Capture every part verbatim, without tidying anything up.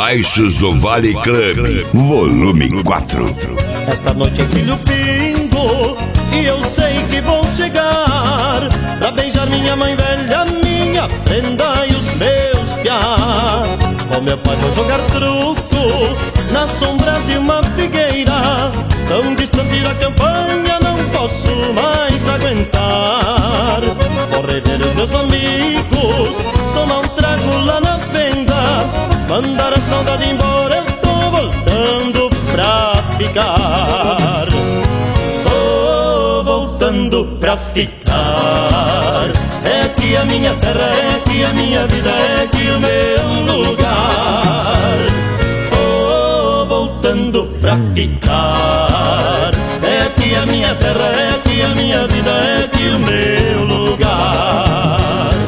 Baixos do Vale Club, volume quatro. Esta noite encilho o pingo e eu sei que vou chegar pra beijar minha mãe velha, minha prenda e os meus piá. Com meu pai vou jogar truco na sombra de uma figueira. Tão distante da campanha não posso mais aguentar. Vou rever os meus amigos, tomar um trago lá na venda, mandar a saudade embora, eu tô voltando pra ficar. Tô voltando pra ficar. É aqui a minha terra, é aqui a minha vida, é aqui o meu lugar. Tô voltando pra ficar. É aqui a minha terra, é aqui a minha vida, é aqui o meu lugar.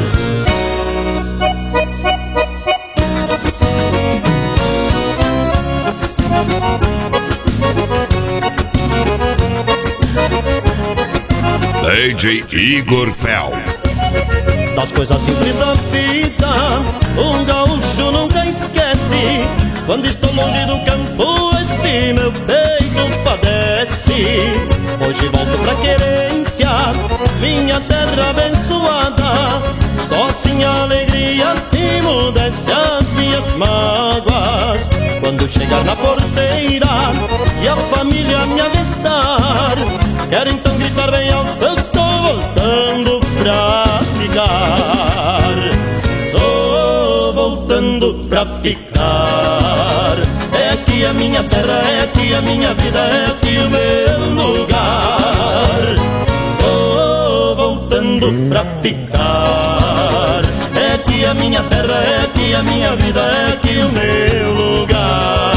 D J Igor Fel. Das coisas simples da vida, um gaúcho nunca esquece. Quando estou longe do campo, este meu peito padece. Hoje volto pra querência, minha terra abençoada. Só assim a alegria emudece as minhas mágoas. Quando chegar na porteira e a família me avistar, quero então gritar bem alto, eu tô voltando pra ficar. Tô voltando pra ficar. É aqui a minha terra, é aqui a minha vida, é aqui o meu lugar. Tô voltando pra ficar. É aqui a minha terra, é aqui a minha vida, é aqui o meu lugar.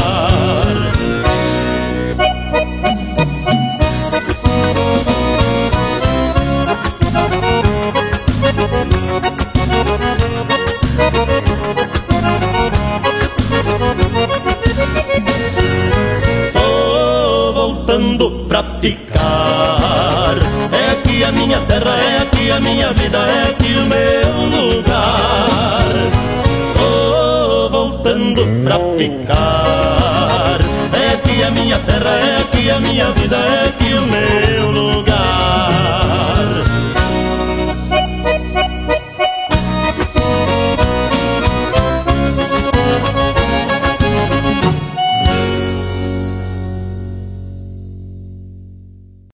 Tô voltando pra ficar. É aqui a minha terra, é aqui a minha vida, é aqui o meu lugar. Tô voltando pra ficar. É aqui a minha terra, é aqui a minha vida, é aqui o meu lugar.